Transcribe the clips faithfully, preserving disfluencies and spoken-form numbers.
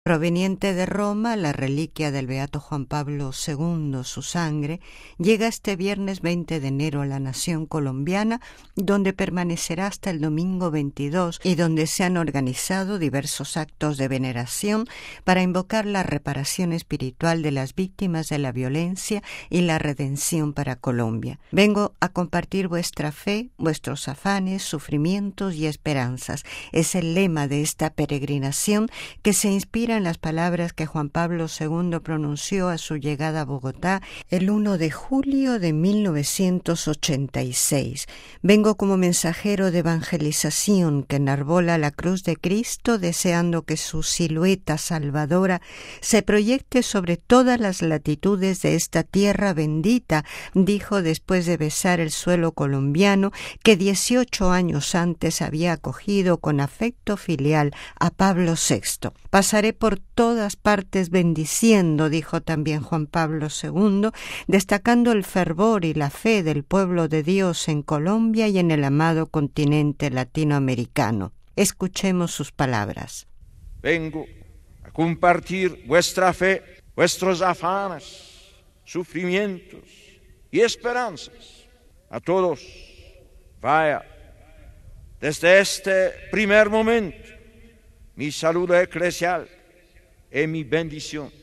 Proveniente de Roma, la reliquia del beato Juan Pablo segundo, su sangre, llega este viernes veinte de enero a la nación colombiana, donde permanecerá hasta el domingo veintidós y donde se han organizado diversos actos de veneración para invocar la reparación espiritual de las víctimas de la violencia y la redención para Colombia. Vengo a compartir vuestra fe, vuestros afanes, sufrimientos y esperanzas. Es el lema de esta peregrinación que se inspira en las palabras que Juan Pablo segundo pronunció a su llegada a Bogotá el primero de julio de mil novecientos ochenta y seis. Vengo como mensajero de evangelización que enarbola la cruz de Cristo, deseando que su silueta salvadora se proyecte sobre todas las latitudes de esta tierra bendita, dijo después de besar el suelo colombiano que dieciocho años antes había acogido con afecto filial a Pablo sexto. Pasaré por todas partes bendiciendo, dijo también Juan Pablo segundo, destacando el fervor y la fe del pueblo de Dios en Colombia y en el amado continente latinoamericano. Escuchemos sus palabras. Vengo a compartir vuestra fe, vuestros afanes, sufrimientos y esperanzas. A todos, vaya, desde este primer momento, mi saludo eclesial y mi bendición.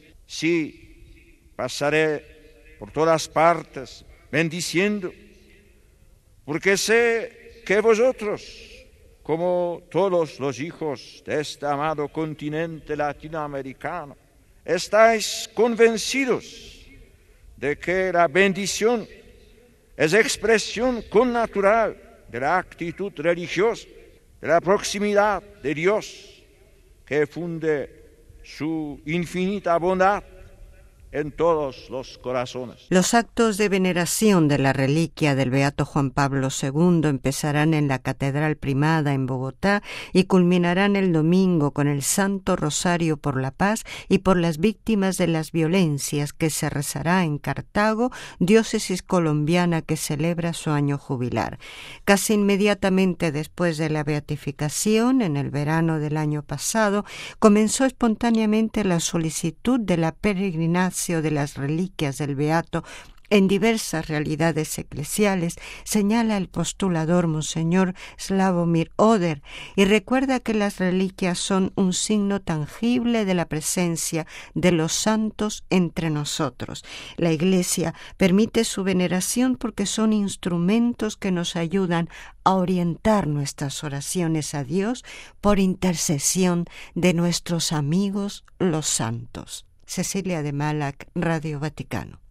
Sí, pasaré por todas partes bendiciendo, porque sé que vosotros, como todos los hijos de este amado continente latinoamericano, estáis convencidos de que la bendición es expresión connatural de la actitud religiosa, de la proximidad de Dios, que funde su infinita bondad en todos los corazones. Los actos de veneración de la reliquia del beato Juan Pablo segundo empezarán en la Catedral Primada en Bogotá y culminarán el domingo con el Santo Rosario por la Paz y por las víctimas de las violencias, que se rezará en Cartago, diócesis colombiana que celebra su año jubilar. Casi inmediatamente después de la beatificación, en el verano del año pasado, comenzó espontáneamente la solicitud de la peregrinación de las reliquias del beato en diversas realidades eclesiales, señala el postulador Monseñor Slavomir Oder, y recuerda que las reliquias son un signo tangible de la presencia de los santos entre nosotros. La Iglesia permite su veneración porque son instrumentos que nos ayudan a orientar nuestras oraciones a Dios por intercesión de nuestros amigos los santos. Cecilia de Malac, Radio Vaticano.